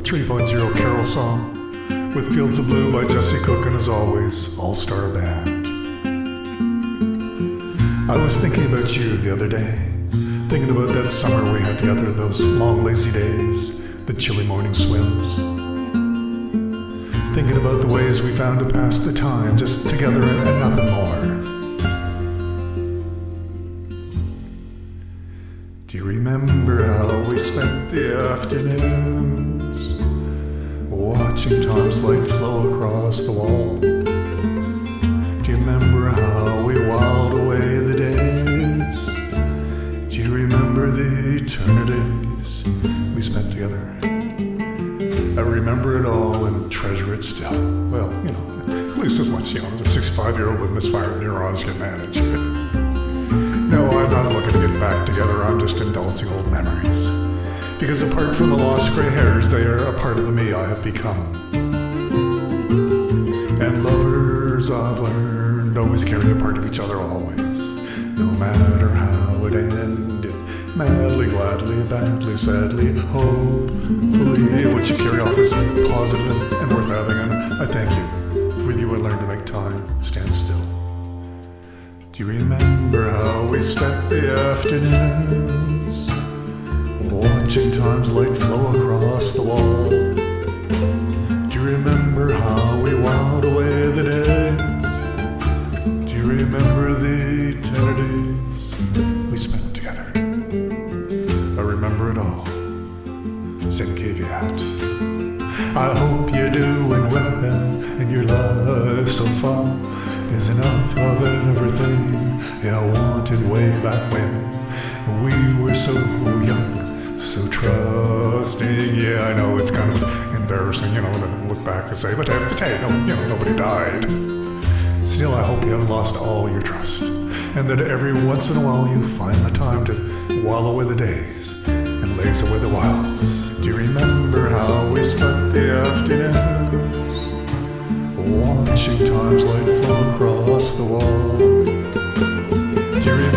3.0 Carol song with Fields of Blue by Jesse Cook and, as always, All-Star Band. I was thinking about you the other day, thinking about that summer we had together, those long lazy days, the chilly morning swims. Thinking about the ways we found to pass the time just together and nothing more. Do you remember how we spent the afternoons watching time's light flow across the wall? Do you remember how we whiled away the days? Do you remember the eternities we spent together? I remember it all and treasure it still. Well, at least as much, as a 65-year-old with misfired neurons can manage. No, I'm not looking to get back together. I'm just indulging old memories. Because apart from the lost gray hairs, they are a part of the me I have become. And lovers, I've learned, always carry a part of each other always. No matter how it ended, madly, gladly, badly, sadly, hopefully, what you carry off is positive and worth having. And I thank you. With you I learned to make time stand still. Do you remember how we spent the afternoons watching time's light flow across the wall? Do you remember how we whiled away the days? Do you remember the eternities we spent together? I remember it all. Same caveat. I hope you're doing well and your life so far is enough of everything I wanted way back when we were so young, so trusting. Yeah, I know it's kind of embarrassing, to look back and say, but hey, nobody died. Still, I hope you haven't lost all your trust, and that every once in a while you find the time to while away the days and laze away the whiles. Do you remember how we spent the afternoons watching time's light flow across the wall? Do you remember